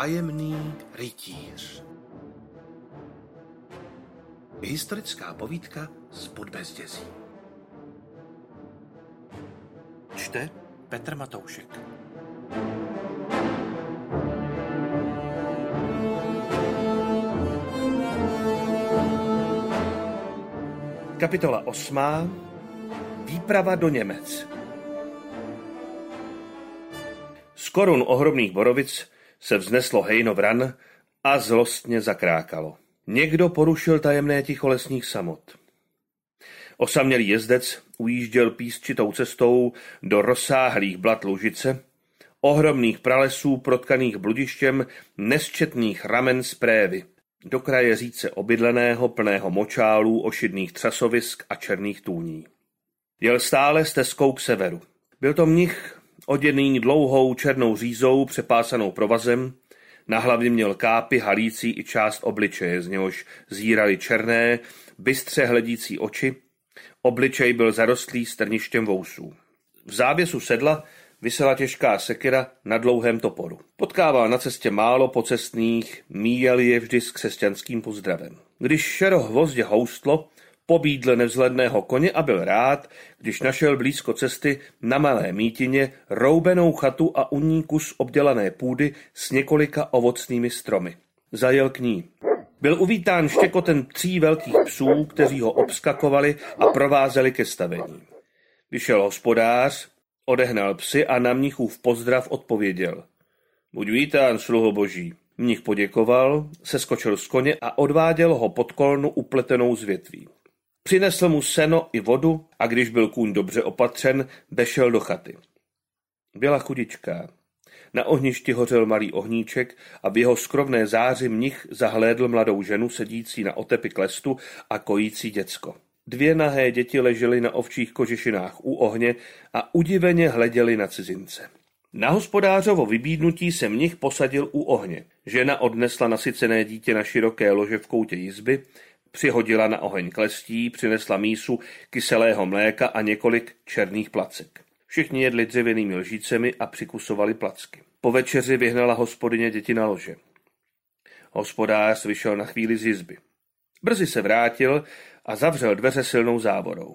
Tajemný rytíř. Historická povídka z Podbezdězí. Čte Petr Matoušek. Kapitola 8. Výprava do Němec. Z korun ohromných borovic se vzneslo hejno vran a zlostně zakrákalo. Někdo porušil tajemné ticho lesních samot. Osamělý jezdec ujížděl písčitou cestou do rozsáhlých blat Lužice, ohromných pralesů protkaných bludištěm nesčetných ramen z prévy, do kraje říce obydleného plného močálů, ošidných třasovisk a černých tůní. Jel stále stezkou k severu. Byl to mnich oděný dlouhou černou řízou přepásanou provazem, na hlavě měl kápy halící i část obličeje, z něhož zíraly černé, bystře hledící oči, obličej byl zarostlý strništěm vousů. V závěsu sedla visela těžká sekira na dlouhém toporu. Potkával na cestě málo pocestných, míjel je vždy s křesťanským pozdravem. Když šero hvozdě houstlo, pobídl nevzhledného koně a byl rád, když našel blízko cesty na malé mítině roubenou chatu a u ní kus obdělané půdy s několika ovocnými stromy. Zajel k ní. Byl uvítán štěkotem 3 velkých psů, kteří ho obskakovali a provázeli ke stavení. Vyšel hospodář, odehnal psy a na mnichův pozdrav odpověděl: Buď vítán, sluho boží. Mnich poděkoval, seskočil z koně a odváděl ho pod kolnu upletenou z větví. Přinesl mu seno i vodu a když byl kůň dobře opatřen, vešel do chaty. Byla chudičká. Na ohništi hořel malý ohníček a v jeho skrovné záři mnich zahlédl mladou ženu sedící na otepi klestu a kojící děcko. 2 nahé děti ležely na ovčích kožešinách u ohně a udiveně hleděly na cizince. Na hospodářovo vybídnutí se mnich posadil u ohně. Žena odnesla nasycené dítě na široké lože v koutě jizby, přihodila na oheň klestí, přinesla mísu kyselého mléka a několik černých placek. Všichni jedli dřevěnými lžícemi a přikusovali placky. Po večeři vyhnala hospodyně děti na lože. Hospodář vyšel na chvíli z jizby. Brzy se vrátil a zavřel dveře silnou závorou.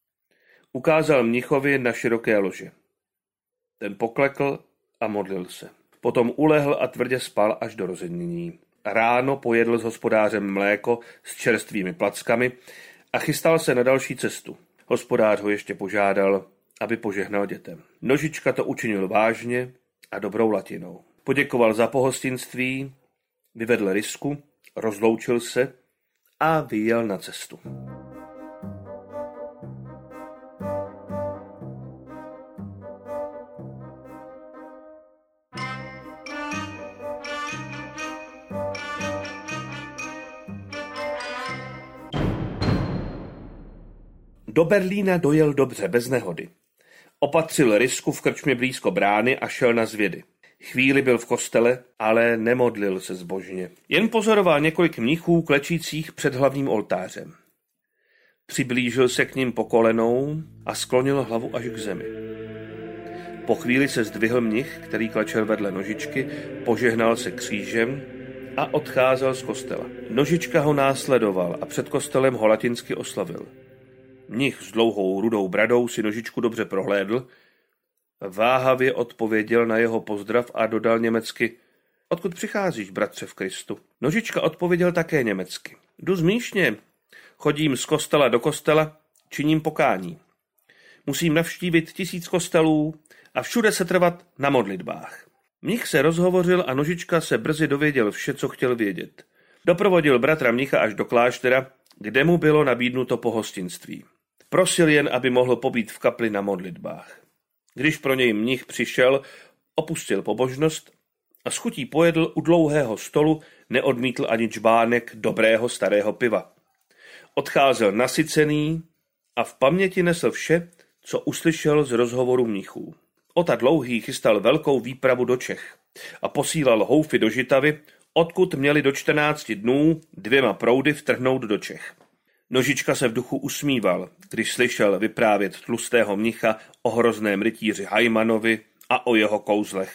Ukázal mnichovi na široké lože. Ten poklekl a modlil se. Potom ulehl a tvrdě spal až do rozednění. Ráno pojedl s hospodářem mléko s čerstvými plackami a chystal se na další cestu. Hospodář ho ještě požádal, aby požehnal dětem. Nožička to učinil vážně a dobrou latinou. Poděkoval za pohostinství, vyvedl rysku, rozloučil se a vyjel na cestu. Do Berlína dojel dobře, bez nehody. Opatřil rysku v krčmě blízko brány a šel na zvědy. Chvíli byl v kostele, ale nemodlil se zbožně. Jen pozoroval několik mnichů klečících před hlavním oltářem. Přiblížil se k nim po kolenou a sklonil hlavu až k zemi. Po chvíli se zdvihl mnich, který klečel vedle nožičky, požehnal se křížem a odcházel z kostela. Nožička ho následoval a před kostelem ho latinsky oslavil. Mnich s dlouhou rudou bradou si nožičku dobře prohlédl, váhavě odpověděl na jeho pozdrav a dodal německy: Odkud přicházíš, bratře v Kristu? Nožička odpověděl také německy: Jdu zmíšně, chodím z kostela do kostela, činím pokání. Musím navštívit 1000 kostelů a všude se trvat na modlitbách. Mnich se rozhovořil a Nožička se brzy dověděl vše, co chtěl vědět. Doprovodil bratra mnicha až do kláštera, kde mu bylo nabídnuto pohostinství. Prosil jen, aby mohl pobít v kapli na modlitbách. Když pro něj mnich přišel, opustil pobožnost a s chutí pojedl u dlouhého stolu, neodmítl ani čbánek dobrého starého piva. Odcházel nasycený a v paměti nesl vše, co uslyšel z rozhovoru mnichů. Ota Dlouhý chystal velkou výpravu do Čech a posílal houfy do Žitavy, odkud měli do 14 dnů 2 proudy vtrhnout do Čech. Nožička se v duchu usmíval, když slyšel vyprávět tlustého mnicha o hrozném rytíři Hajmanovi a o jeho kouzlech.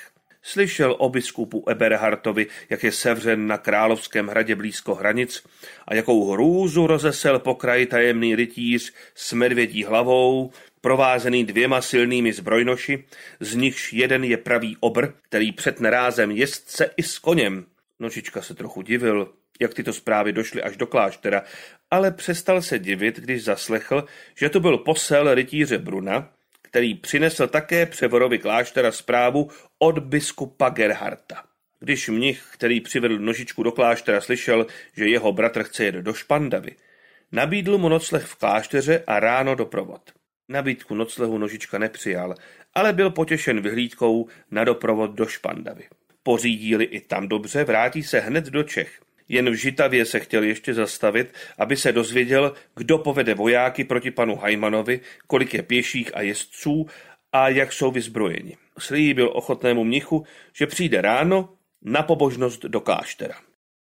Slyšel o biskupu Eberhartovi, jak je sevřen na Královském hradě blízko hranic a jakou hrůzu rozesel po kraji tajemný rytíř s medvědí hlavou, provázený 2 silnými zbrojnoši, z nichž jeden je pravý obr, který přetne rázem jezdce i s koněm. Nožička se trochu divil, jak tyto zprávy došly až do kláštera, ale přestal se divit, když zaslechl, že to byl posel rytíře Bruna, který přinesl také převorovi kláštera zprávu od biskupa Gerharta. Když mnich, který přivedl Nožičku do kláštera, slyšel, že jeho bratr chce jet do Špandavy, nabídl mu nocleh v klášteře a ráno doprovod. Nabídku noclehu Nožička nepřijal, ale byl potěšen vyhlídkou na doprovod do Špandavy. Pořídí-li i tam dobře, vrátí se hned do Čech. Jen v Žitavě se chtěl ještě zastavit, aby se dozvěděl, kdo povede vojáky proti panu Hajmanovi, kolik je pěších a jezdců a jak jsou vyzbrojeni. Slíbil ochotnému mnichu, že přijde ráno na pobožnost do kláštera.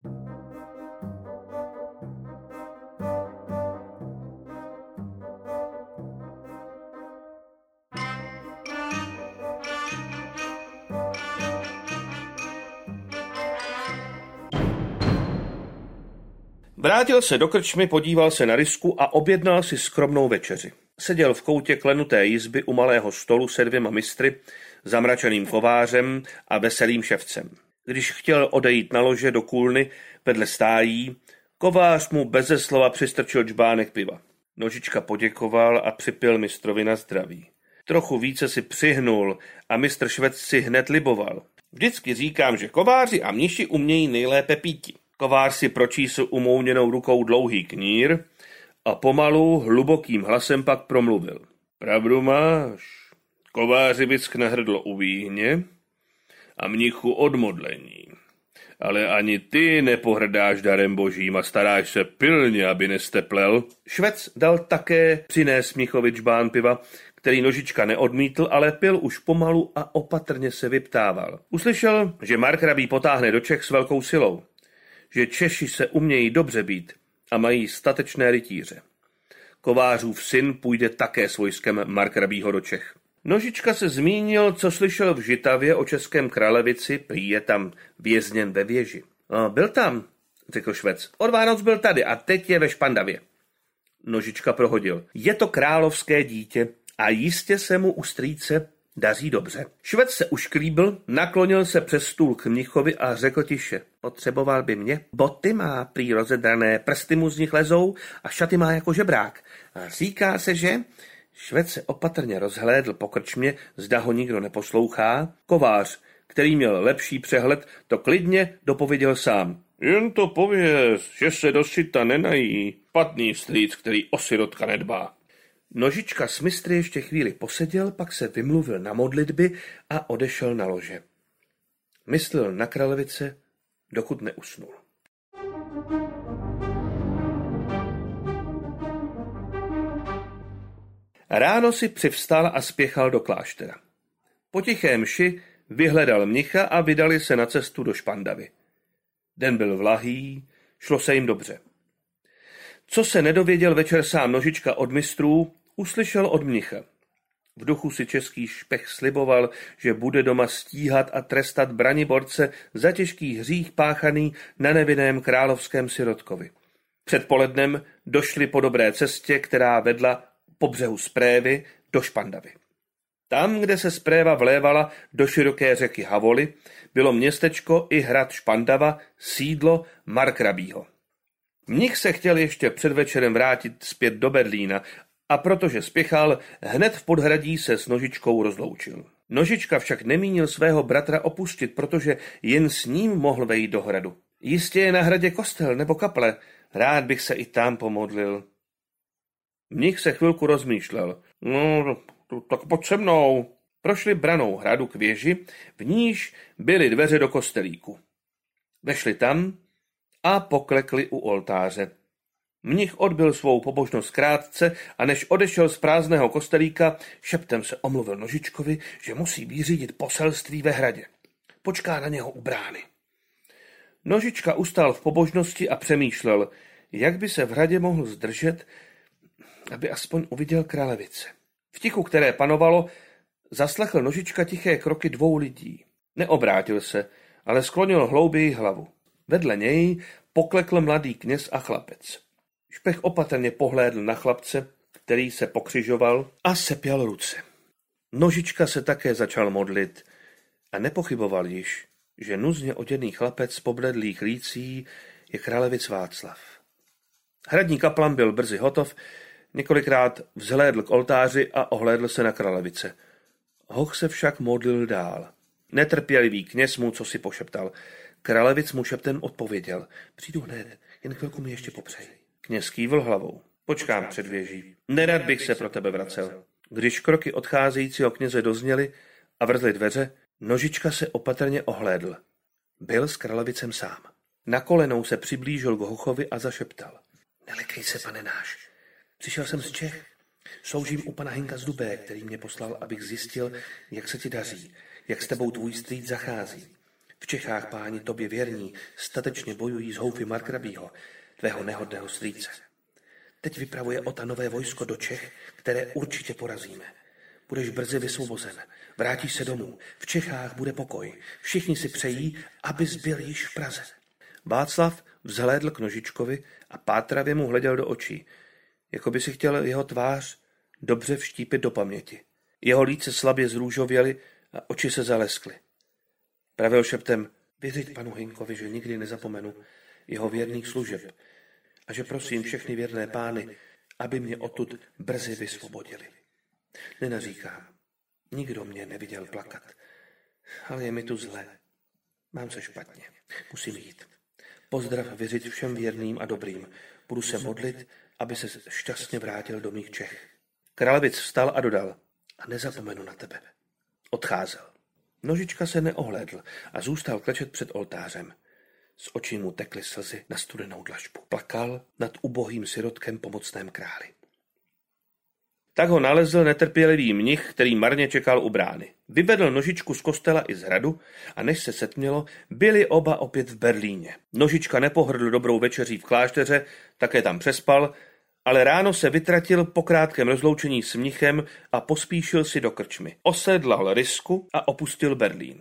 Vrátil se do krčmy, podíval se na rysku a objednal si skromnou večeři. Seděl v koutě klenuté jizby u malého stolu se 2 mistry, zamračeným kovářem a veselým ševcem. Když chtěl odejít na lože do kůlny vedle stájí, kovář mu beze slova přistrčil džbánek piva. Nožička poděkoval a připil mistrovi na zdraví. Trochu více si přihnul a mistr švec si hned liboval. Vždycky říkám, že kováři a mniši umějí nejlépe píti. Kovář si pročísl umouněnou rukou dlouhý knír a pomalu hlubokým hlasem pak promluvil. Pravdu máš, kováři vyschne hrdlo u víhně a mnichu od modlení. Ale ani ty nepohrdáš darem božím a staráš se pilně, aby nesteplel. Švec dal také přinést mnichovi džbán piva, který Nožička neodmítl, ale pil už pomalu a opatrně se vyptával. Uslyšel, že markrabí potáhne do Čech s velkou silou, že Češi se umějí dobře být a mají statečné rytíře. Kovářův syn půjde také s vojskem markrabího do Čech. Nožička se zmínil, co slyšel v Žitavě o českém Kralevici, prý je tam vězněn ve věži. Byl tam, řekl Švec. Od Vánoc byl tady a teď je ve Špandavě. Nožička prohodil. Je to královské dítě a jistě se mu u strýce daří dobře. Švec se ušklíbil, naklonil se přes stůl k mnichovi a řekl tiše. Potřeboval by mě? Boty má prý rozedrané, prsty mu z nich lezou a šaty má jako žebrák. A říká se, že... Švec se opatrně rozhlédl po krčmě, zda ho nikdo neposlouchá. Kovář, který měl lepší přehled, to klidně dopověděl sám. Jen to pověz, že se do sita nenají. Špatný strýc, který o sirotka nedbá. Nožička s mistry ještě chvíli poseděl, pak se vymluvil na modlitby a odešel na lože. Myslel na Kralevice, dokud neusnul. Ráno si přivstal a spěchal do kláštera. Po tiché mši vyhledal mnicha a vydali se na cestu do Špandavy. Den byl vlahý, šlo se jim dobře. Co se nedověděl večer sám Nožička od mistrů, uslyšel od mnicha. V duchu si český špech sliboval, že bude doma stíhat a trestat Braniborce za těžký hřích páchaný na nevinném královském sirotkovi. Předpolednem došli po dobré cestě, která vedla po břehu Sprévy do Špandavy. Tam, kde se Spréva vlévala do široké řeky Havoly, bylo městečko i hrad Špandava, sídlo markrabího. Mnich se chtěl ještě před večerem vrátit zpět do Berlína a protože spěchal, hned v podhradí se s Nožičkou rozloučil. Nožička však nemínil svého bratra opustit, protože jen s ním mohl vejít do hradu. Jistě je na hradě kostel nebo kaple, rád bych se i tam pomodlil. Mnich se chvilku rozmýšlel. No, tak pojď se mnou. Prošli branou hradu k věži, v níž byly dveře do kostelíku. Vešli tam a poklekli u oltáře. Mnich odbyl svou pobožnost krátce a než odešel z prázdného kostelíka, šeptem se omluvil Nožičkovi, že musí vyřídit poselství ve hradě. Počká na něho u brány. Nožička ustál v pobožnosti a přemýšlel, jak by se v hradě mohl zdržet, aby aspoň uviděl Kralevice. V tichu, které panovalo, zaslechl Nožička tiché kroky 2 lidí. Neobrátil se, ale sklonil hlouběji hlavu. Vedle něj poklekl mladý kněz a chlapec. Špech opatrně pohlédl na chlapce, který se pokřižoval a sepěl ruce. Nožička se také začal modlit a nepochyboval již, že nuzně oděný chlapec pobledlých lící je králevic Václav. Hradní kaplan byl brzy hotov, několikrát vzhlédl k oltáři a ohlédl se na králevice. Hoch se však modlil dál. Netrpělivý kněz mu cosi pošeptal. Králevic mu šeptem odpověděl. Přijdu hned, jen chvilku mi ještě popřej. Kněz kývl hlavou. Počkám před věží. Nerad bych se pro tebe vracel. Když kroky odcházejícího kněze dozněly a vrzly dveře, Nožička se opatrně ohlédl. Byl s králevicem sám. Na kolenou se přiblížil k Hochovi a zašeptal. Nelekej se, pane náš. Přišel jsem z Čech. Sloužím u pana Hinka z Dubé, který mě poslal, abych zjistil, jak se ti daří, jak s tebou tvůj strýc zachází. V Čechách páni tobě věrní statečně bojují s houfy Markrabího, tvého nehodného strýce. Teď vypravuje Ota nové vojsko do Čech, které určitě porazíme. Budeš brzy vysvobozen, vrátíš se domů, v Čechách bude pokoj. Všichni si přejí, abys byl již v Praze. Václav vzhlédl k Nožičkovi a pátravě mu hleděl do očí, jako by si chtěl jeho tvář dobře vštípit do paměti. Jeho líce slabě zrůžověly a oči se zaleskly. Pravil šeptem, věřit panu Hinkovi, že nikdy nezapomenu jeho věrných služeb a že prosím všechny věrné pány, aby mě odtud brzy vysvobodili. Nenaříkám, nikdo mě neviděl plakat, ale je mi tu zle. Mám se špatně, musím jít. Pozdrav vyřiď všem věrným a dobrým. Budu se modlit, aby se šťastně vrátil do mých Čech. Králevic vstal a dodal, a nezapomenu na tebe. Odcházel. Nožička se neohlédl a zůstal klečet před oltářem. Z očí mu tekly slzy na studenou dlažbu. Plakal nad ubohým sirotkem pomocném králi. Tak ho nalezl netrpělivý mnich, který marně čekal u brány. Vyvedl Nožičku z kostela i z hradu a než se setmělo, byli oba opět v Berlíně. Nožička nepohrdl dobrou večeří v klášteře, také tam přespal, ale ráno se vytratil po krátkém rozloučení s mnichem a pospíšil si do krčmy. Osedlal Rysku a opustil Berlín.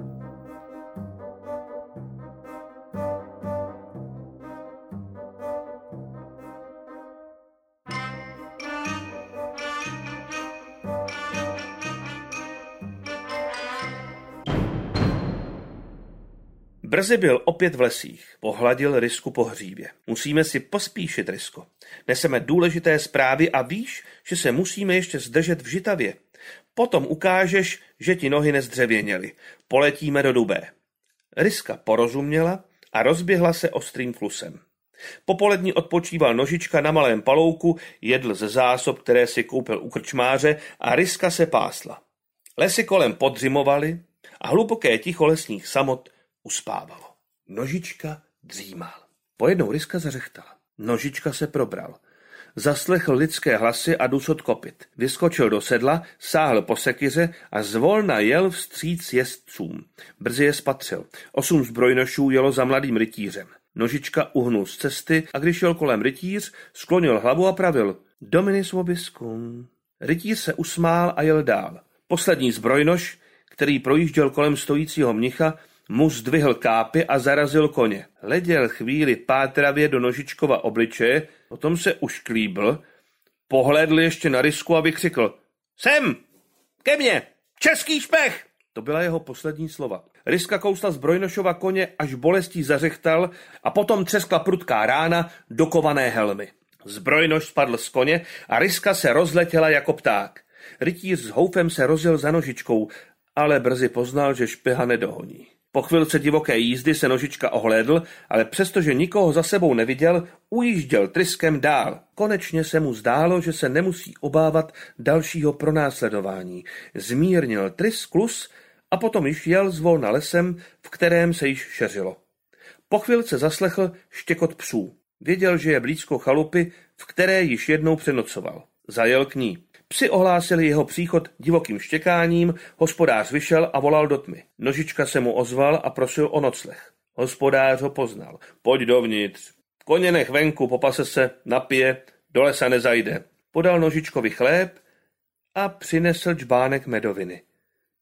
Brzy byl opět v lesích. Pohladil Rysku po hřívě. Musíme si pospíšit, Rysko. Neseme důležité zprávy a víš, že se musíme ještě zdržet v Žitavě. Potom ukážeš, že ti nohy nezdřevěněly. Poletíme do Dubé. Ryska porozuměla a rozběhla se ostrým klusem. Popolední odpočíval Nožička na malém palouku, jedl ze zásob, které si koupil u krčmáře a Ryska se pásla. Lesy kolem podřimovaly a hluboké ticho lesních samot uspávalo. Nožička dřímal. Pojednou Ryska zařechtala. Nožička se probral. Zaslechl lidské hlasy a dusot kopyt. Vyskočil do sedla, sáhl po sekyře a zvolna jel vstříc jezdcům. Brzy je spatřil. 8 zbrojnošů jelo za mladým rytířem. Nožička uhnul z cesty a když jel kolem rytíř, sklonil hlavu a pravil Dominus vobiscum. Rytíř se usmál a jel dál. Poslední zbrojnoš, který projížděl kolem stojícího mnicha, mu zdvihl kápy a zarazil koně. Hleděl chvíli pátravě do Nožičkova obličeje, potom se ušklíbl, pohlédl ještě na Rysku a vykřikl Sem! Ke mně! Český špech! To byla jeho poslední slova. Ryska kousla zbrojnošova koně, až bolestí zařechtal a potom třeskla prudká rána do kované helmy. Zbrojnoš spadl z koně a Ryska se rozletěla jako pták. Rytíř s houfem se rozjel za Nožičkou, ale brzy poznal, že špeha nedohoní. Po chvilce divoké jízdy se Nožička ohlédl, ale přestože nikoho za sebou neviděl, ujížděl tryskem dál. Konečně se mu zdálo, že se nemusí obávat dalšího pronásledování. Zmírnil trysk klus a potom již jel zvolna lesem, v kterém se již šeřilo. Po chvilce zaslechl štěkot psů. Věděl, že je blízko chalupy, v které již jednou přenocoval. Zajel k ní. Psi ohlásili jeho příchod divokým štěkáním, hospodář vyšel a volal do tmy. Nožička se mu ozval a prosil o nocleh. Hospodář ho poznal. Pojď dovnitř. Koně nech venku, popase se, napije, do lesa nezajde. Podal Nožičkovi chléb a přinesl džbánek medoviny.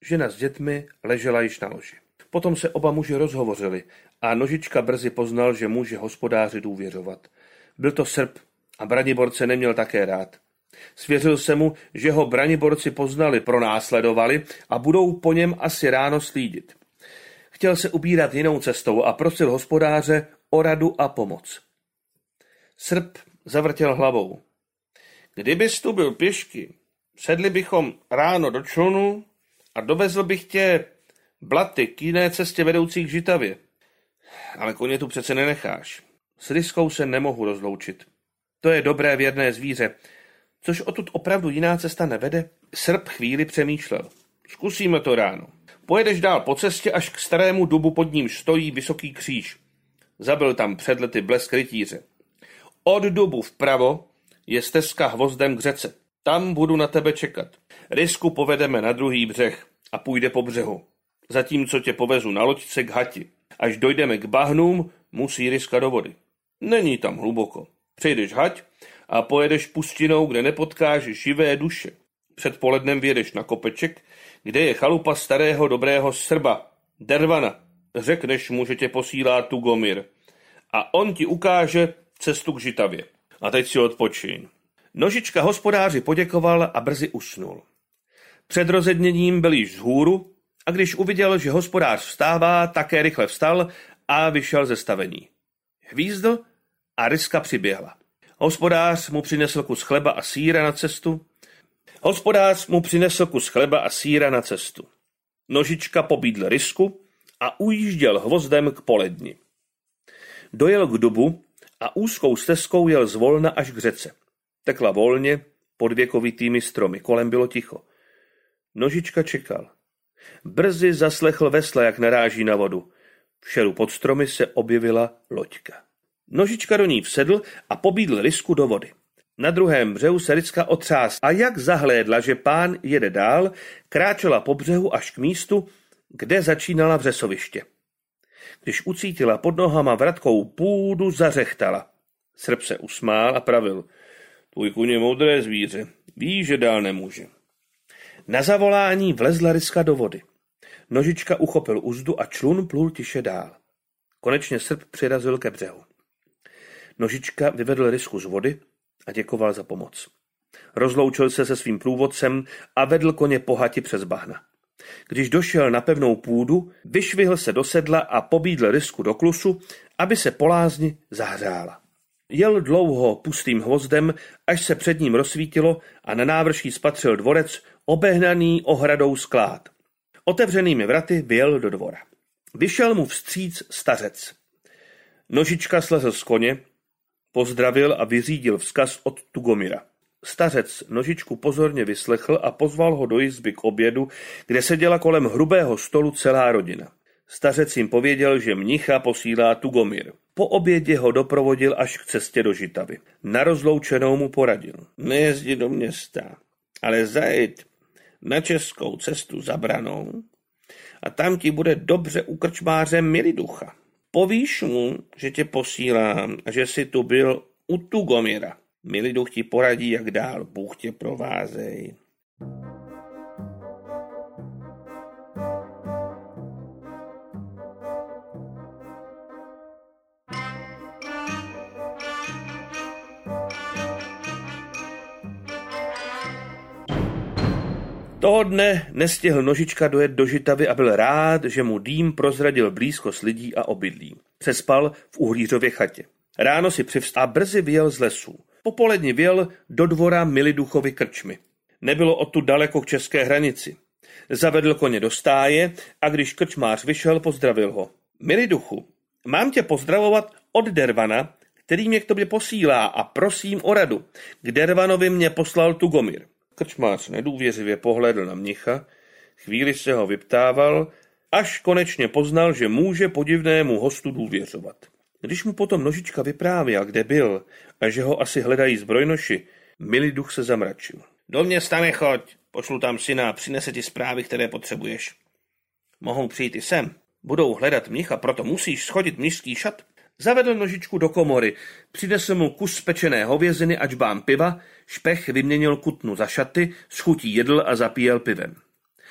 Žena s dětmi ležela již na loži. Potom se oba muži rozhovořili a Nožička brzy poznal, že může hospodáři důvěřovat. Byl to Srb a Braniborce neměl také rád. Svěřil se mu, že ho Braniborci poznali, pronásledovali a budou po něm asi ráno slídit. Chtěl se ubírat jinou cestou a prosil hospodáře o radu a pomoc. Srb zavrtěl hlavou. Kdybys tu byl pěšky, sedli bychom ráno do člunu a dovezl bych tě Blaty k jiné cestě vedoucí k Žitavě. Ale koně tu přece nenecháš. S Ryskou se nemohu rozloučit. To je dobré věrné zvíře. Což odtud opravdu jiná cesta nevede? Srb chvíli přemýšlel. Zkusíme to ráno. Pojedeš dál po cestě až k starému dubu, pod ním stojí vysoký kříž. Zabil tam před lety blesk rytíře. Od dubu vpravo je stezka hvozdem k řece. Tam budu na tebe čekat. Rysku povedeme na druhý břeh a půjde po břehu. Zatímco tě povezu na loďce k hati. Až dojdeme k bahnům, musí Ryska do vody. Není tam hluboko. Přejdeš hať a pojedeš pustinou, kde nepotkáš živé duše. Před polednem vyjedeš na kopeček, kde je chalupa starého dobrého Srba, Dervana. Řekneš mu, že tě posílá Tugomir. A on ti ukáže cestu k Žitavě. A teď si odpočiň. Nožička hospodáři poděkoval a brzy usnul. Před rozedněním byl již vzhůru a když uviděl, že hospodář vstává, také rychle vstal a vyšel ze stavení. Hvízdl a Ryska přiběhla. Hospodář mu přinesl kus chleba a sýra na cestu. Nožička pobídl Rysku a ujížděl hvozdem k poledni. Dojel k dubu a úzkou stezkou jel zvolna až k řece. Tekla volně pod věkovitými stromy, kolem bylo ticho. Nožička čekal. Brzy zaslechl vesla, jak naráží na vodu. V šeru pod stromy se objevila loďka. Nožička do ní vsedl a pobídl Rysku do vody. Na druhém břehu se Ryska otřásla a jak zahlédla, že pán jede dál, kráčela po břehu až k místu, kde začínala vřesoviště. Když ucítila pod nohama vratkou půdu, zařechtala. Srb se usmál a pravil. Tvůj kůň je moudré zvíře, ví, že dál nemůže. Na zavolání vlezla Ryska do vody. Nožička uchopil uzdu a člun plul tiše dál. Konečně Srb přirazil ke břehu. Nožička vyvedl Rysku z vody a děkoval za pomoc. Rozloučil se se svým průvodcem a vedl koně po hati přes bahna. Když došel na pevnou půdu, vyšvihl se do sedla a pobídl Rysku do klusu, aby se po lázni zahřála. Jel dlouho pustým hvozdem, až se před ním rozsvítilo a na návrší spatřil dvorec obehnaný ohradou sklád. Otevřenými vraty vyjel do dvora. Vyšel mu vstříc stařec. Nožička slezl z koně, pozdravil a vyřídil vzkaz od Tugomira. Stařec Nožičku pozorně vyslechl a pozval ho do izby k obědu, kde seděla kolem hrubého stolu celá rodina. Stařec jim pověděl, že mnicha posílá Tugomir. Po obědě ho doprovodil až k cestě do Žitavy. Na rozloučenou mu poradil. Nejezdi do města, ale zajeď na českou cestu za branou a tam ti bude dobře u krčmáře Miliducha. Povíš mu, že tě posílám a že jsi tu byl u Tugomira. Miliduch ti poradí, jak dál, Bůh tě provázej. Toho dne nestihl Nožička dojet do Žitavy a byl rád, že mu dým prozradil blízkost lidí a obydlí. Přespal v Uhlířově chatě. Ráno si přivstal a brzy vyjel z lesů. Popoledni vyjel do dvora Miliduchovy krčmy. Nebylo odtud daleko k české hranici. Zavedl koně do stáje a když krčmář vyšel, pozdravil ho. Miliduchu, mám tě pozdravovat od Dervana, který mě k tobě posílá a prosím o radu. K Dervanovi mě poslal Tugomir. Krčmář nedůvěřivě pohlédl na mnicha, chvíli se ho vyptával, až konečně poznal, že může podivnému hostu důvěřovat. Když mu potom Nožička vyprávěl, kde byl a že ho asi hledají zbrojnoši, Miliduch se zamračil. Do města nechoď, pošlu tam syna a přinese ti zprávy, které potřebuješ. Mohou přijít i sem, budou hledat mnicha, proto musíš schodit mnišský šat. Zavedl Nožičku do komory, přinesl mu kus pečené hověziny a džbán piva, špech vyměnil kutnu za šaty, s chutí jedl a zapíjel pivem.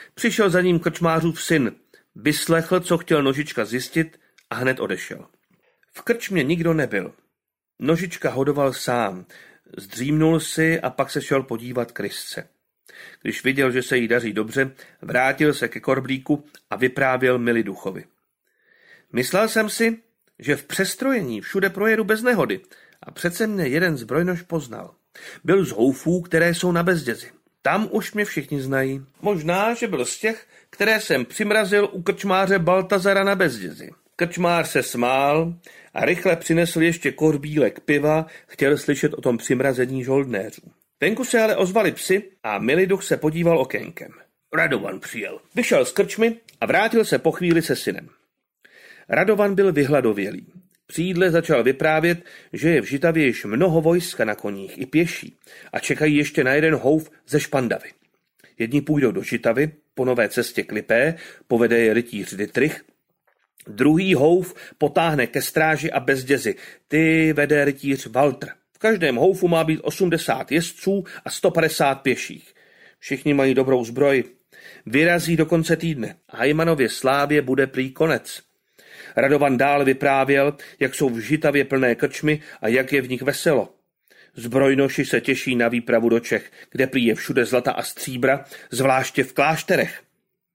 Přišel za ním krčmářův syn, vyslechl, co chtěl Nožička zjistit a hned odešel. V krčmě nikdo nebyl. Nožička hodoval sám, zdřímnul si a pak se šel podívat k Rysce. Když viděl, že se jí daří dobře, vrátil se ke korbíku a vyprávěl Miliduchovi. Myslel jsem si, že v přestrojení všude projedu bez nehody a přece mě jeden zbrojnož poznal. Byl z Houfů, které jsou na Bezdězi. Tam už mě všichni znají. Možná, že byl z těch, které jsem přimrazil u krčmáře Baltazara na Bezdězi. Krčmář se smál a rychle přinesl ještě korbílek piva, chtěl slyšet o tom přimrazení žoldnéřů. Venku se ale ozvali psi a Miliduch se podíval okénkem. Radovan přijel. Vyšel z krčmy a vrátil se po chvíli se synem. Radovan byl vyhladovělý. Při jídle začal vyprávět, že je v Žitavě již mnoho vojska na koních i pěší a čekají ještě na jeden Houf ze Špandavy. Jedni půjdou do Žitavy, po nové cestě k Lipé, povede je rytíř Dittrich, druhý Houf potáhne ke stráži a Bezdězi, ty vede rytíř Waltr. V každém Houfu má být 80 jezdců a 150 pěších. Všichni mají dobrou zbroj. Vyrazí do konce týdne. Hajmanově slávě bude prý konec. Radovan dál vyprávěl, jak jsou v Žitavě plné krčmy a jak je v nich veselo. Zbrojnoši se těší na výpravu do Čech, kde prý je všude zlata a stříbra, zvláště v klášterech.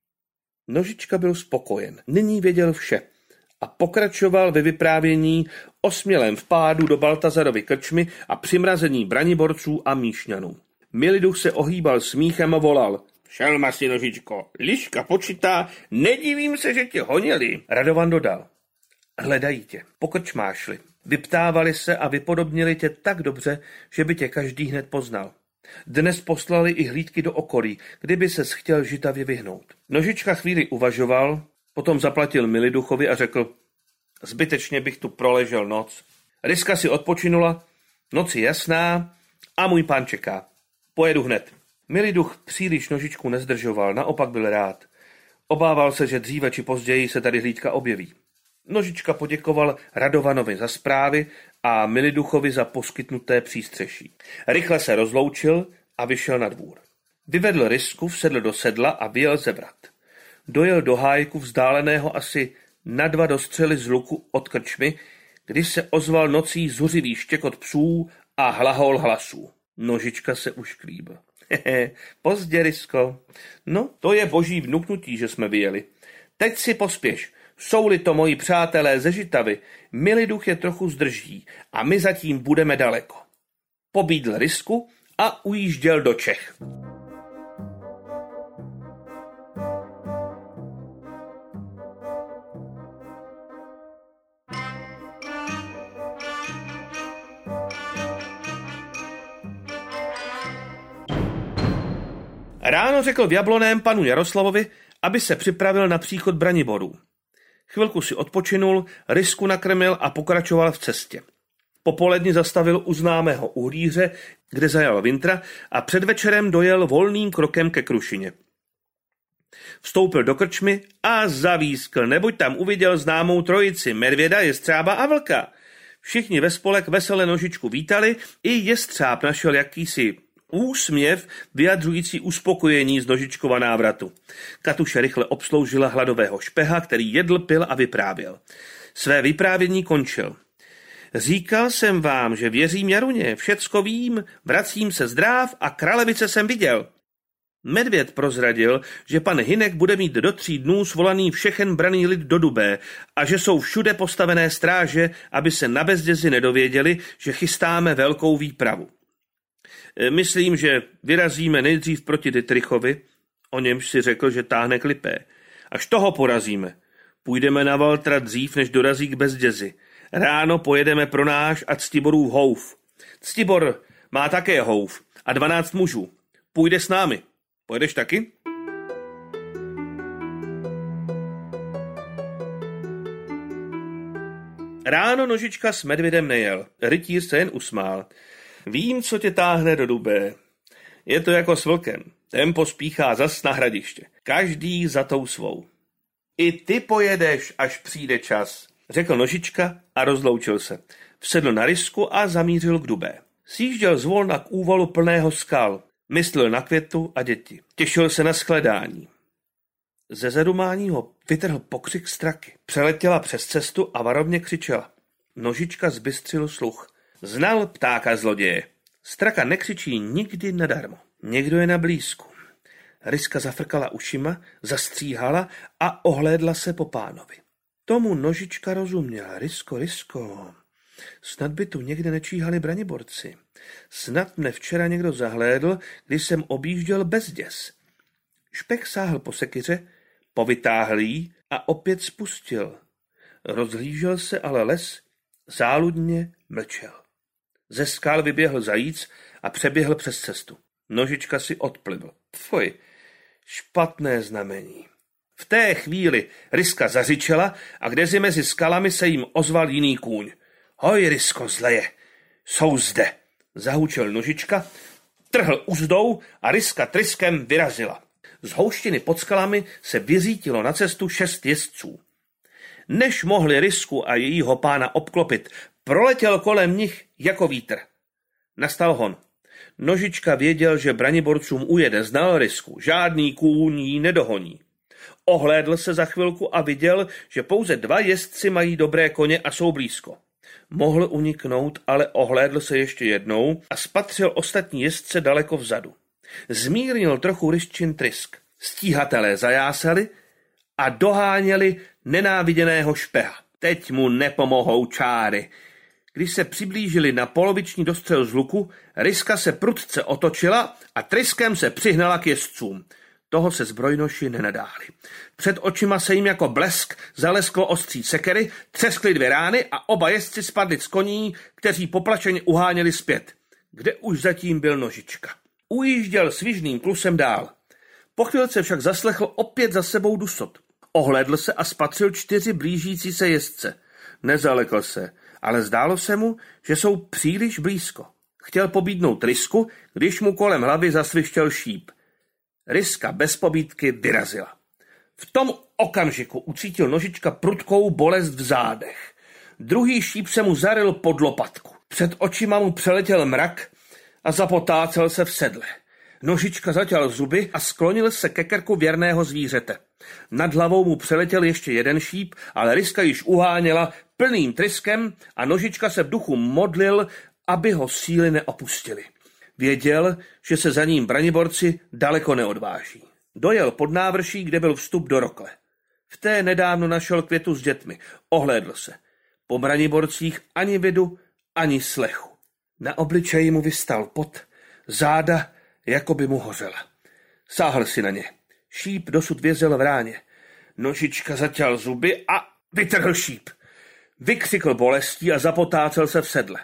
Nožička byl spokojen, nyní věděl vše a pokračoval ve vyprávění o smělém vpádu do Baltazarovy krčmy a přimrazení braniborců a míšňanů. Miliduch se ohýbal smíchem a volal: Šelma si, Nožičko, liška počítá, nedivím se, že tě honili. Radovan dodal: Hledají tě, po krčmách šli. Vyptávali se a vypodobnili tě tak dobře, že by tě každý hned poznal. Dnes poslali i hlídky do okolí, kdyby ses chtěl Žitavě vyhnout. Nožička chvíli uvažoval, potom zaplatil Miliduchovi a řekl: Zbytečně bych tu proležel noc. Ryska si odpočinula, noc je jasná a můj pán čeká. Pojedu hned. Miliduch příliš Nožičku nezdržoval, naopak byl rád. Obával se, že dříve či později se tady hlídka objeví. Nožička poděkoval Radovanovi za zprávy a Miliduchovi za poskytnuté přístřeší. Rychle se rozloučil a vyšel na dvůr. Vyvedl Rysku, vsedl do sedla a vyjel ze vrat. Dojel do hájku vzdáleného asi na 2 dostřely z luku od krčmy, když se ozval nocí zuřivý štěkot psů a hlahol hlasů. Nožička se ušklíbil. Pozdě, Rysko. No, to je boží vnuknutí, že jsme vyjeli. Teď si pospěš. Jsou-li to moji přátelé ze Žitavy, Miliduch je trochu zdrží a my zatím budeme daleko. Pobídl Rysku a ujížděl do Čech. Ráno řekl v Jabloném panu Jaroslavovi, aby se připravil na příchod Braniborů. Chvilku si odpočinul, Rysku nakrmil a pokračoval v cestě. Popoledni zastavil u známého uhlíře, kde zajal Vintra a před večerem dojel volným krokem ke Krušině. Vstoupil do krčmy a zavískl, neboť tam uviděl známou trojici Medvěda, Jestřába a Vlka. Všichni ve spolek vesele Nožičku vítali, i Jestřáb našel jakýsi úsměv vyjadřující uspokojení z Nožičkova návratu. Katuše rychle obsloužila hladového špeha, který jedl, pil a vyprávěl. Své vyprávění končil. Říkal jsem vám, že věřím Jaruně, všecko vím, vracím se zdráv a Kralevice jsem viděl. Medvěd prozradil, že pan Hynek bude mít do 3 dnů svolaný všechen braný lid do Dubé a že jsou všude postavené stráže, aby se na Bezdězi nedověděli, že chystáme velkou výpravu. Myslím, že vyrazíme nejdřív proti Dittrichovi, o němž si řekl, že táhne k Lipé. Až toho porazíme. Půjdeme na Waltra dřív, než dorazí k Bezdězi. Ráno pojedeme pro náš a Ctiborův Houf. Ctibor má také Houf a 12 mužů. Půjde s námi. Pojedeš taky? Ráno Nožička s Medvědem nejel. Rytíř se jen usmál. Vím, co tě táhne do Dubé. Je to jako s vlkem. Ten pospíchá zas na hradiště. Každý za tou svou. I ty pojedeš, až přijde čas, řekl Nožička a rozloučil se. Vsedl na Rysku a zamířil k Dubé. Sjížděl zvolna k úvalu plného skal. Myslel na Květu a děti. Těšil se na shledání. Ze zadumání ho vytrhl pokřik straky. Přeletěla přes cestu a varovně křičela. Nožička zbystřil sluch. Znal ptáka zloděje. Straka nekřičí nikdy nadarmo. Někdo je na blízku. Ryska zafrkala ušima, zastříhala a ohlédla se po pánovi. Tomu Nožička rozuměla. Rysko, snad by tu někde nečíhali braniborci. Snad mne včera někdo zahlédl, když jsem objížděl Bezděs. Špek sáhl po sekyře, povytáhl jí a opět spustil. Rozhlížel se, ale les záludně mlčel. Ze skal vyběhl zajíc a přeběhl přes cestu. Nožička si odplivl. Fuj, špatné znamení. V té chvíli Ryska zařičela a kdesi mezi skalami se jim ozval jiný kůň. Hoj, Rysko, zleje, jsou zde, zahučel Nožička, trhl uzdou a Ryska tryskem vyrazila. Z houštiny pod skalami se vyřítilo na cestu 6 jezdců. Než mohli Rysku a jejího pána obklopit, proletěl kolem nich jako vítr. Nastal hon. Nožička věděl, že braniborcům ujede, znal Rysku, žádný kůň jí nedohoní. Ohlédl se za chvilku a viděl, že pouze 2 jezdci mají dobré koně a jsou blízko. Mohl uniknout, ale ohlédl se ještě jednou a spatřil ostatní jezdce daleko vzadu. Zmírnil trochu Ryščin trysk. Stíhatelé zajásali a doháněli nenáviděného špeha. Teď mu nepomohou čáry. Když se přiblížili na poloviční dostřel z luku, Ryska se prudce otočila a tryskem se přihnala k jezdcům. Toho se zbrojnoši nenadáli. Před očima se jim jako blesk zalesklo ostří sekery, třeskly 2 rány a oba jezdci spadli z koní, kteří poplašeně uháněli zpět. Kde už zatím byl Nožička. Ujížděl svižným klusem dál. Po chvilce však zaslechl opět za sebou dusot. Ohlédl se a spatřil 4 blížící se jezdce. Nezalekl se, ale zdálo se mu, že jsou příliš blízko. Chtěl pobídnout Rysku, když mu kolem hlavy zasvištěl šíp. Ryska bez pobídky vyrazila. V tom okamžiku ucítil Nožička prudkou bolest v zádech. Druhý šíp se mu zaryl pod lopatku. Před očima mu přeletěl mrak a zapotácel se v sedle. Nožička zaťal zuby a sklonil se ke krku věrného zvířete. Nad hlavou mu přeletěl ještě 1 šíp, ale Ryska již uháněla plným tryskem a Nožička se v duchu modlil, aby ho síly neopustily. Věděl, že se za ním braniborci daleko neodváží. Dojel pod návrší, kde byl vstup do rokle. V té nedávno našel Květu s dětmi. Ohlédl se. Po braniborcích ani vidu, ani slechu. Na obličeji mu vystal pot, záda jako by mu hořela. Sáhl si na ně. Šíp dosud vězel v ráně. Nožička zaťal zuby a vytrhl šíp. Vykřikl bolestí a zapotácel se v sedle.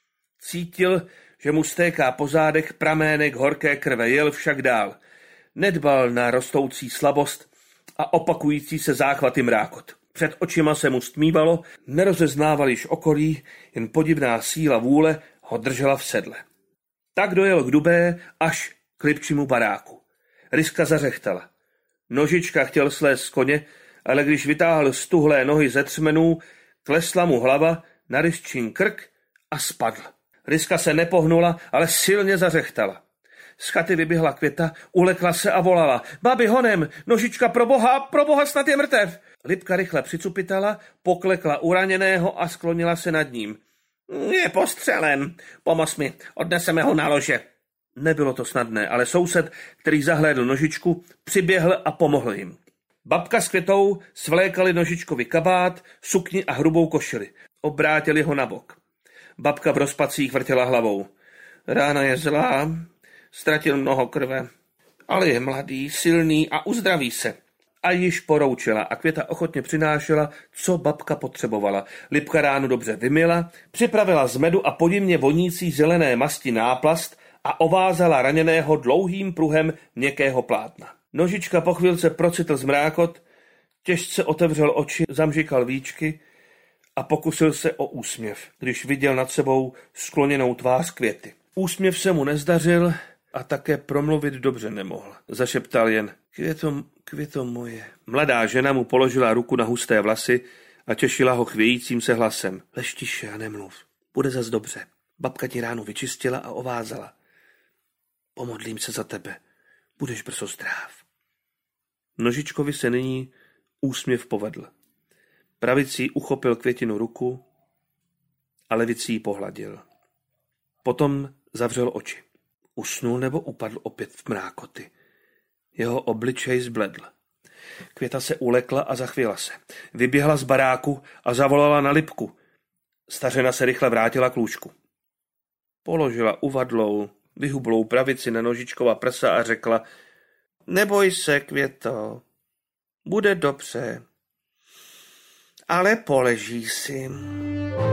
Cítil, že mu stéká po zádech pramének horké krve, jel však dál. Nedbal na rostoucí slabost a opakující se záchvaty mrákot. Před očima se mu stmívalo, nerozeznával již okolí, jen podivná síla vůle ho držela v sedle. Tak dojel k Dubé až k Lipčimu baráku. Ryska zařechtala. Nožička chtěl slézt z koně, ale když vytáhl stuhlé nohy ze třmenů, klesla mu hlava na Ryščin krk a spadl. Ryska se nepohnula, ale silně zařechtala. Z chaty vyběhla Květa, ulekla se a volala. Babi, honem, Nožička, pro boha, snad je mrtev. Lipka rychle přicupitala, poklekla u raněného a sklonila se nad ním. Je postřelen, pomoz mi, odneseme ho na lože. Nebylo to snadné, ale soused, který zahlédl Nožičku, přiběhl a pomohl jim. Babka s Květou svlékali Nožičkovi kabát, sukni a hrubou košili. Obrátili ho na bok. Babka v rozpacích vrtěla hlavou. Rána je zlá, ztratil mnoho krve, ale je mladý, silný a uzdraví se. A již poroučila a Květa ochotně přinášela, co babka potřebovala. Lipka ránu dobře vymyla, připravila z medu a podivně vonící zelené masti náplast a ovázala raněného dlouhým pruhem měkkého plátna. Nožička po chvilce procitl zmrákot, těžce otevřel oči, zamžikal víčky a pokusil se o úsměv, když viděl nad sebou skloněnou tvář Květy. Úsměv se mu nezdařil a také promluvit dobře nemohl. Zašeptal jen, Květo moje. Mladá žena mu položila ruku na husté vlasy a těšila ho chvějícím se hlasem. Lež tiše a nemluv, bude zas dobře. Babka ti ránu vyčistila a ovázala. Pomodlím se za tebe, budeš brzo zdráv. Nožičkovi se nyní úsměv povedl. Pravicí uchopil Květinu ruku a levicí ji pohladil. Potom zavřel oči. Usnul nebo upadl opět v mrákoty. Jeho obličej zbledl. Květa se ulekla a zachvěla se. Vyběhla z baráku a zavolala na Lipku. Stařena se rychle vrátila k lůžku. Položila uvadlou, vyhublou pravici na Nožičkova prsa a řekla: Neboj se, Květo, bude dobře, ale poleží si.